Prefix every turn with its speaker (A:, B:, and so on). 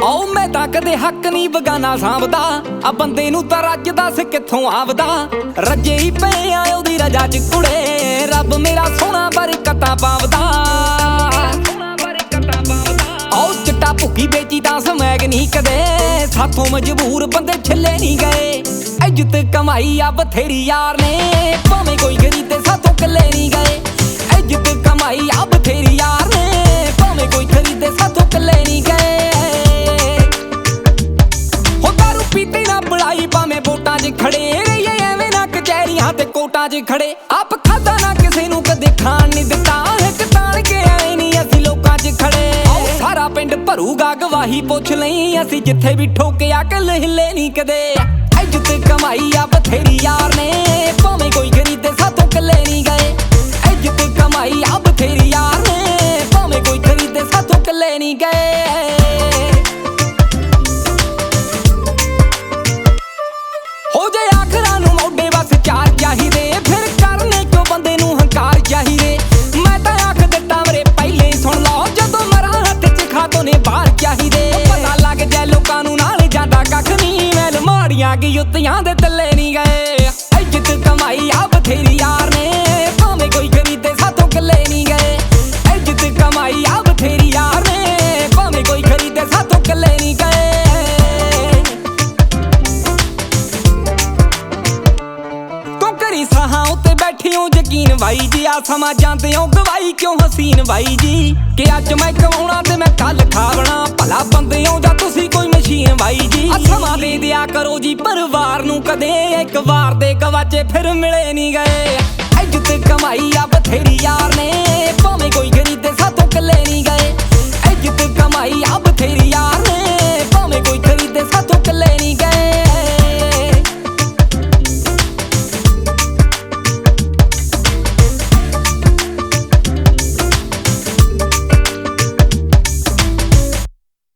A: ਆਓ ਮੈਂ ਤਾਂ ਕਦੇ ਹੱਕ ਨਹੀਂ ਬਗਾਨਾ ਸਾਂਭਦਾ, ਆ ਬੰਦੇ ਨੂੰ ਤਾਂ ਰੱਜ ਦੱਸ ਕਿੱਥੋਂ ਆਵਦਾ। ਰੱਜੇ ਹੀ ਪਏ ਆ ਉਹਦੀ ਰਜਾ ਚ ਕੁੜੇ, ਰੱਬ ਮੇਰਾ ਸੋਹਣਾ ਬਰਕਤਾਂ ਪਾਵਦਾ। ਆਓ ਚਿੱਟਾ ਭੁੱਕੀ ਵੇਚੀ ਤਾਂ ਸਮੈਗ ਨਹੀਂ ਕਦੇ, ਸਾਥੋਂ ਮਜਬੂਰ ਬੰਦੇ ਛੱਲੇ ਨਹੀਂ ਗਏ। ਇੱਜ਼ਤ ਕਮਾਈ ਆ ਬਥੇਰੀ ਯਾਰ ਨੇ, ਭਾਵੇਂ ਕੋਈ ਗਰੀਬ ਤੇ ਸਾਥੋਂ ਕੱਲੇ ਨਹੀਂ ਗਏ। ਇੱਜ਼ਤ ਕਮਾਈ ਆ ਬਥੇਰੀ ਯਾਰ ਨੇ, ਭਾਵੇਂ ਕੋਈ ਖਰੀਦੇ ਸਾਥੋਂ ਕੱਲੇ ਨਹੀਂ ਗਏ। ਹੋ ਦਾਰੂ ਪੀਤੇ ਨਾ ਬੁਲਾਈ ਭਾਵੇਂ ਵੋਟਾਂ 'ਚ ਖੜੇ ਰਹੀਏ, ਐਵੇਂ ਨਾ ਕਚਹਿਰੀਆਂ ਤੇ ਕੋਟਾਂ 'ਚ ਖੜੇ। ਆਪ ਖਾਦਾ ਨਾ ਕਿਸੇ ਨੂੰ ਕਦੇ ਖਾਣ ਨਹੀਂ ਦਿੱਤਾ, ਇੱਕ ਤਾਣ ਕੇ ਆਏ ਨਹੀਂ ਅਸੀਂ ਲੋਕਾਂ 'ਚ ਖੜੇ। ਸਾਰਾ ਪਿੰਡ ਭਰੂਗਾ ਗਵਾਹੀ ਪੁੱਛ ਲਈ, ਅਸੀਂ ਜਿੱਥੇ ਵੀ ਠੋਕਿਆ ਕੱਲ ਹਿੱਲੇ ਨਹੀਂ ਕਦੇ। ਇੱਜ਼ਤ ਕਮਾਈ ਆ ਬਥੇਰੀ ਯਾਰ ਨੇ, ਭਾਵੇਂ ਕੋਈ ਖਰੀਦੇ ਸਾਥੋਂ ਕੱਲੇ ਨਹੀਂ ਗਏ। ਇੱਜ਼ਤ ਕਮਾਈ ਆ ਬਥੇਰੀ ਯਾਰ ਨੇ, ਭਾਵੇਂ ਕੋਈ ਖਰੀਦੇ ਸਾਥੋਂ ਕੱਲੇ ਨਹੀਂ ਗਏ। ਹੋ ਜੇ ਆਖਰਾਂ ਨੂੰ ਮੋਢੇ ਬਸ ਚਾਰ ਚਾਹੀਦੇ, ਫਿਰ ਕਰਨੇ ਕਿਉਂ ਬੰਦੇ ਨੂੰ ਹੰਕਾਰ ਚਾਹੀਦੇ। ਮੈਂ ਤਾਂ ਆਖ ਦਿੱਤਾ ਮੇਰੇ ਪਹਿਲੇ ਸੁਣ ਲਓ, ਜਦੋਂ ਮਰਾਂ ਹੱਥ 'ਚ ਖਾਤੋਂ ਨੇ ਬਾਹਰ ਚਾਹੀਦੇ। ਪਤਾ ਲੱਗ ਜਾਏ ਲੋਕਾਂ ਨੂੰ ਨਾਲ ਜਾਂਦਾ ਕੱਖ ਨਹੀਂ, ਮੈਲ ਮਾੜੀਆਂ ਕੀ ਜੁੱਤੀਆਂ ਦੇ ਥੱਲੇ ਨਹੀਂ ਗਏ। ਇੱਜ਼ਤ ਕਮਾਈ ਆ ਬਥੇਰੀ ਯਾਰ ਨੇ, ਭਾਵੇਂ ਕੋਈ ਖਰੀਦੇ ਸਾਥੋਂ ਕੱਲੇ ਨਹੀਂ ਗਏ। ਇੱਜ਼ਤ ਕਮਾਈ ਆ ਬਥੇਰੀ ਯਾਰ ਨੇ, ਭਾਵੇਂ ਕੋਈ ਖਰੀਦੇ ਸਾਥੋਂ ਕੱਲੇ ਨਹੀਂ ਗਏ। ਸਾਹਾਂ ਉੱਤੇ ਬੈਠੀ ਹੋ ਯਕੀਨ ਬਾਈ ਜੀ, ਆ ਸਮਾਂ ਜਾਂਦੇ ਹੋ ਗਵਾਈ ਕਿਉਂ ਹਸੀਨ ਬਾਈ ਜੀ। ਕਿ ਅੱਜ ਮੈਂ ਕਮਾਉਣਾ ਤੇ ਮੈਂ ਕੱਲ ਖਾਵਣਾ, ਭਲਾ ਬੰਦੇ ਹੋ ਜਾਂ ਤੁਸੀਂ ਕੋਈ ਮਸ਼ੀਨ ਬਾਈ ਜੀ। ਆ ਸਮਾਂ ਦੇ ਦਿਆ ਕਰੋ ਜੀ ਪਰਿਵਾਰ ਨੂੰ ਕਦੇ, ਇੱਕ ਵਾਰ ਦੇ ਗਵਾਚੇ ਫਿਰ ਮਿਲੇ ਨਹੀਂ ਗਏ। ਇੱਜ਼ਤ ਕਮਾਈ ਆ ਬਥੇਰੀ ਯਾਰ ਨੇ,